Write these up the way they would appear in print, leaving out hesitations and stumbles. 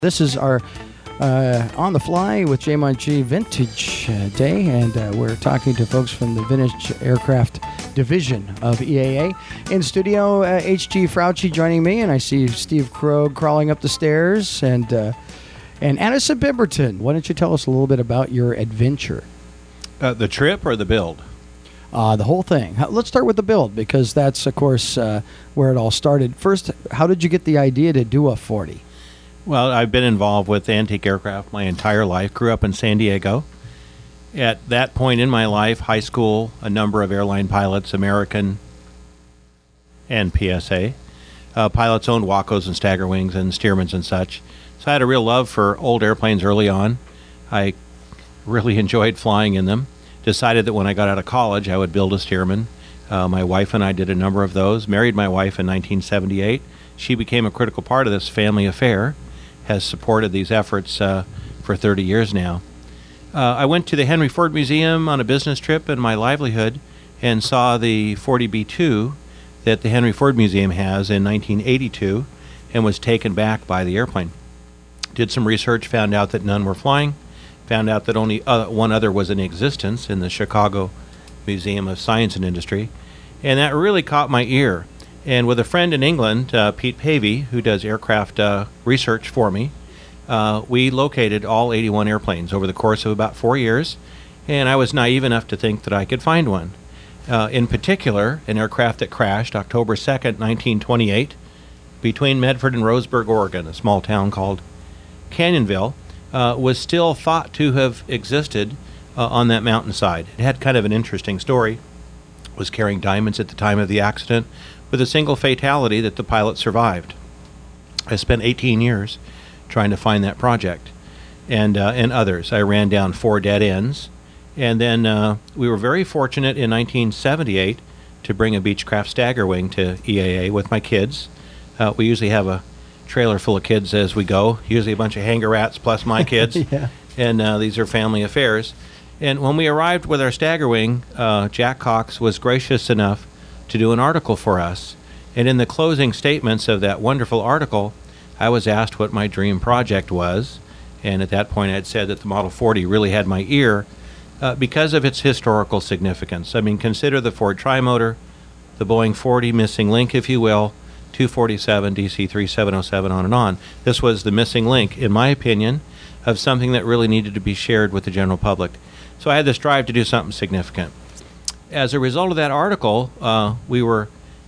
This is our On the Fly with JMIG Vintage Day, and we're talking to folks from the Vintage Aircraft Division of EAA. In studio, H.G. Frauchi joining me, and I see Steve Krogh crawling up the stairs, and Addison Pemberton. Why don't you tell us a little bit about your adventure? The trip or the build? The whole thing. Let's start with the build, because that's, of course, where it all started. First, how did you get the idea to do a 40? Well, I've been involved with antique aircraft my entire life. Grew up in San Diego. At that point in my life, high school, a number of airline pilots, American and PSA. Pilots owned Wacos and Staggerwings and Stearmans and such. So I had a real love for old airplanes early on. I really enjoyed flying in them. Decided that when I got out of college, I would build a Stearman. My wife and I did a number of those. Married my wife in 1978. She became a critical part of this family affair. Has supported these efforts for 30 years now. I went to the Henry Ford Museum on a business trip in my livelihood and saw the 40B2 that the Henry Ford Museum has in 1982 and was taken back by the airplane. Did some research, found out that none were flying, found out that only one other was in existence in the Chicago Museum of Science and Industry, and that really caught my ear. And with a friend in England, Pete Pavey, who does aircraft research for me, we located all 81 airplanes over the course of about 4 years, and I was naive enough to think that I could find one. In particular, an aircraft that crashed October 2nd, 1928, between Medford and Roseburg, Oregon, a small town called Canyonville, was still thought to have existed on that mountainside. It had kind of an interesting story. It was carrying diamonds at the time of the accident, with a single fatality that the pilot survived. I spent 18 years trying to find that project and others. I ran down 4 dead ends, and then we were very fortunate in 1978 to bring a Beechcraft Staggerwing to EAA with my kids. We usually have a trailer full of kids as we go, usually a bunch of hanger rats plus my kids, Yeah. and these are family affairs. And when we arrived with our Staggerwing, Jack Cox was gracious enough to do an article for us. And in the closing statements of that wonderful article, I was asked what my dream project was. And at that point, I had said that the Model 40 really had my ear because of its historical significance. I mean, consider the Ford Trimotor, the Boeing 40 missing link, if you will, 247, DC-3707, on and on. This was the missing link, in my opinion, of something that really needed to be shared with the general public. So I had this drive to do something significant. As a result of that article, we were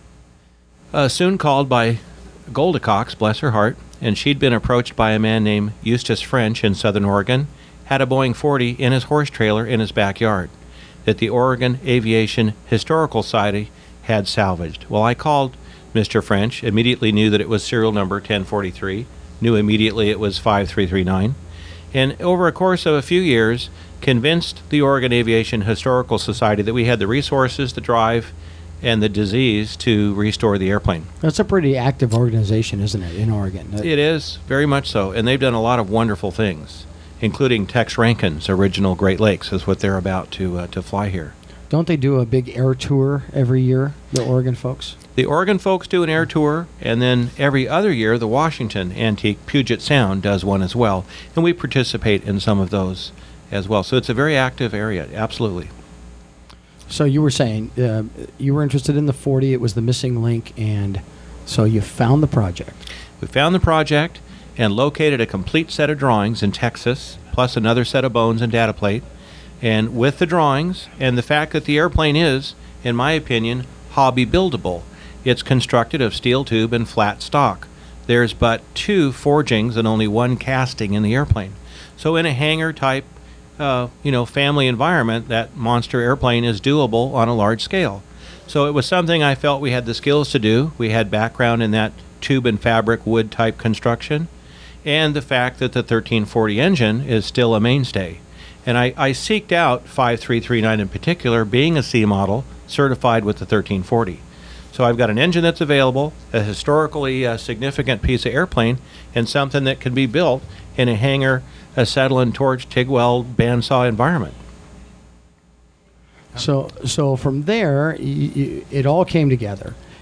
soon called by Golda Cox, bless her heart, and she'd been approached by a man named Eustace French in Southern Oregon, had a Boeing 40 in his horse trailer in his backyard that the Oregon Aviation Historical Society had salvaged. Well, I called Mr. French, immediately knew that it was serial number 1043, knew immediately it was 5339, and over a course of a few years, convinced the Oregon Aviation Historical Society that we had the resources, the drive, and the disease to restore the airplane. That's a pretty active organization, isn't it, in Oregon? It is, very much so, and they've done a lot of wonderful things, including Tex Rankin's original Great Lakes is what they're about to fly here. Don't they do a big air tour every year, the Oregon folks? The Oregon folks do an air tour, and then every other year, the Washington Antique Puget Sound does one as well, and we participate in some of those as well. So it's a very active area, absolutely. So you were saying you were interested in the 40, it was the missing link, and so you found the project. We found the project and located a complete set of drawings in Texas, plus another set of bones and data plate. And with the drawings and the fact that the airplane is, in my opinion, hobby buildable. It's constructed of steel tube and flat stock. There's but 2 forgings and only 1 casting in the airplane. So in a hangar type family environment, that monster airplane is doable on a large scale. So it was something I felt we had the skills to do. We had background in that tube and fabric wood type construction, and the fact that the 1340 engine is still a mainstay. And I seeked out 5339 in particular, being a C model, certified with the 1340. So I've got an engine that's available, a historically significant piece of airplane, and something that can be built in a hangar, a settle and torch, TIG weld, bandsaw environment. So from there, it all came together.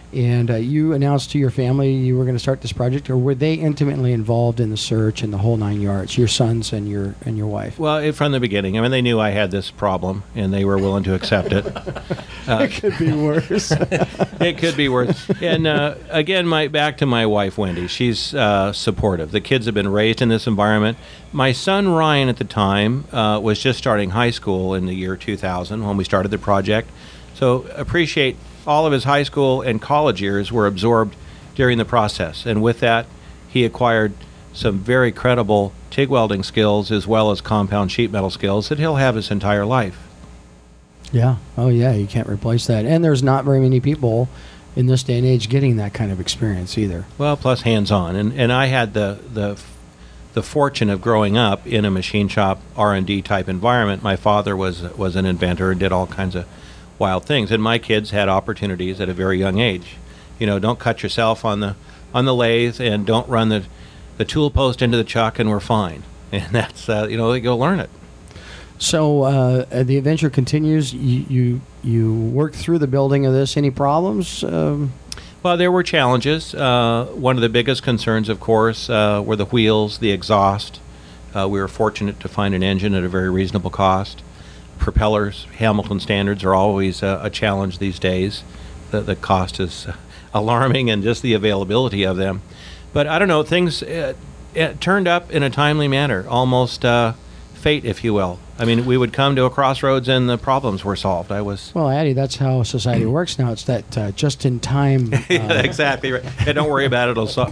And you announced to your family you were going to start this project, or were they intimately involved in the search and the whole 9 yards? Your sons and your wife. Well, from the beginning, I mean, they knew I had this problem, and they were willing to accept it. It could be worse. It could be worse. And again, back to my wife, Wendy. She's supportive. The kids have been raised in this environment. My son, Ryan, at the time, was just starting high school in the year 2000 when we started the project. So appreciate all of his high school and college years were absorbed during the process. And with that, he acquired some very credible TIG welding skills as well as compound sheet metal skills that he'll have his entire life. Yeah. Oh, yeah. You can't replace that. And there's not very many people in this day and age getting that kind of experience either. Well, plus hands-on. And I had the fortune of growing up in a machine shop R&D type environment. My father was an inventor and did all kinds of wild things, and my kids had opportunities at a very young age. Don't cut yourself on the lathe, and don't run the tool post into the chuck, and we're fine. And that's they go learn it. So the adventure continues. You work through the building of this. Any problems? Well, there were challenges. One of the biggest concerns, of course, were the wheels, the exhaust. We were fortunate to find an engine at a very reasonable cost. Propellers, Hamilton standards, are always a challenge these days. The cost is alarming, and just the availability of them. But I don't know, things it turned up in a timely manner, almost fate, if you will. I mean, we would come to a crossroads and the problems were solved. Well, Addie, that's how society works now. It's that just-in-time... Yeah, exactly right. Hey, don't worry about it. It'll solve.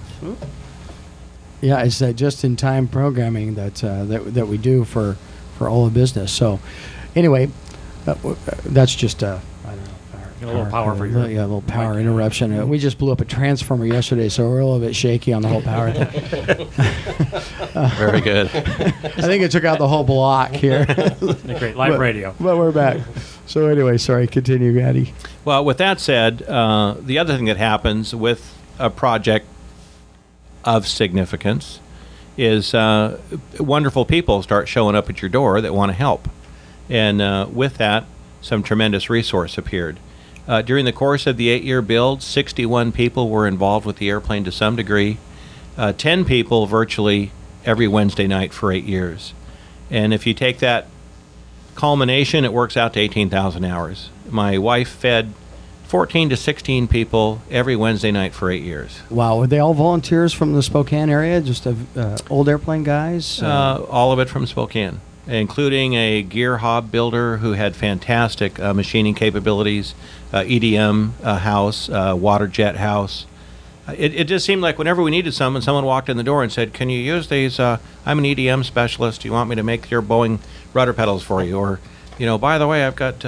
Yeah, it's that just-in-time programming that we do for all of business. So, anyway, that's just I don't know. A little power for you. Yeah, a little power interruption. We just blew up a transformer yesterday, so we're a little bit shaky on the whole power thing. Very good. I think it took out the whole block here. Great live radio. But we're back. So anyway, sorry. Continue, Addie. Well, with that said, the other thing that happens with a project of significance is wonderful people start showing up at your door that want to help. And with that, some tremendous resource appeared. During the course of the 8-year build, 61 people were involved with the airplane to some degree. 10 people virtually every Wednesday night for 8 years. And if you take that culmination, it works out to 18,000 hours. My wife fed 14 to 16 people every Wednesday night for 8 years. Wow. Were they all volunteers from the Spokane area, just old airplane guys? All of it from Spokane, including a gear hob builder who had fantastic machining capabilities, EDM house, water jet house. It just seemed like whenever we needed someone walked in the door and said, "Can you use these? I'm an EDM specialist. Do you want me to make your Boeing rudder pedals for you?" Or, by the way, I've got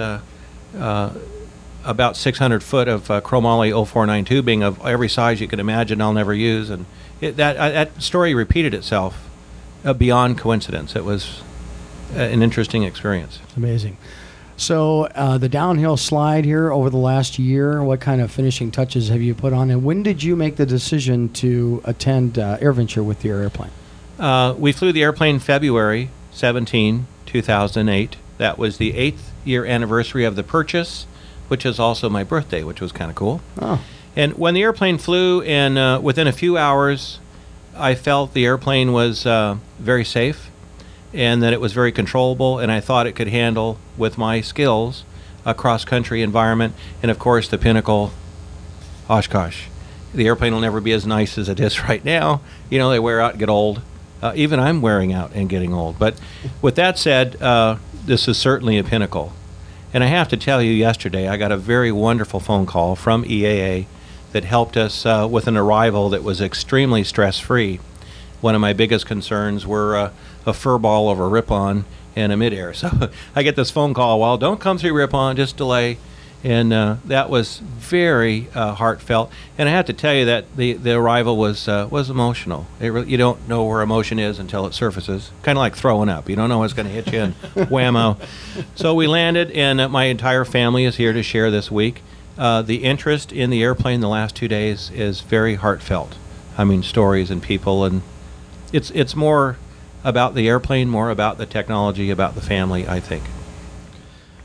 about 600 foot of chromoly 0492 tubing of every size you can imagine I'll never use. And that story repeated itself beyond coincidence. It was an interesting experience. Amazing. So the downhill slide here over the last year, what kind of finishing touches have you put on? And when did you make the decision to attend AirVenture with your airplane? We flew the airplane February 17, 2008. That was the 8th year anniversary of the purchase, which is also my birthday, which was kind of cool. Oh. And when the airplane flew, and within a few hours, I felt the airplane was very safe, and that it was very controllable, and I thought it could handle, with my skills, a cross-country environment. And of course, the pinnacle, Oshkosh. The airplane will never be as nice as it is right now. They wear out and get old. Even I'm wearing out and getting old. But with that said, this is certainly a pinnacle. And I have to tell you, yesterday I got a very wonderful phone call from EAA that helped us with an arrival that was extremely stress-free. One of my biggest concerns were a fur ball over Ripon and a midair. So I get this phone call, well, don't come through Ripon, just delay. And that was very heartfelt. And I have to tell you that the arrival was emotional. You don't know where emotion is until it surfaces. Kind of like throwing up. You don't know what's going to hit you, and whammo. So we landed, and my entire family is here to share this week. The interest in the airplane the last 2 days is very heartfelt. I mean, stories and people, and it's more about the airplane, more about the technology, about the family, I think.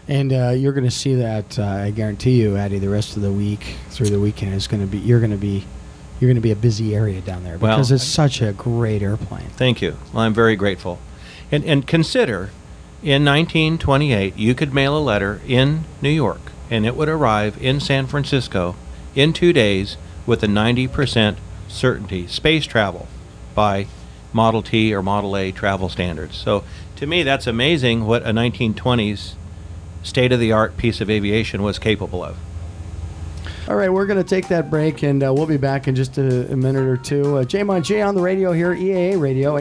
And you're going to see that. I guarantee you, Addie. The rest of the week, through the weekend, is going to be. You're going to be a busy area down there because it's such a great airplane. Thank you. Well, I'm very grateful. And consider, in 1928, you could mail a letter in New York, and it would arrive in San Francisco in 2 days with a 90% certainty. Space travel by Model T or Model A travel standards. So to me, that's amazing what a 1920s state-of-the-art piece of aviation was capable of. All right, we're going to take that break, and we'll be back in just a minute or two. Jay Montier on the radio here, EAA Radio.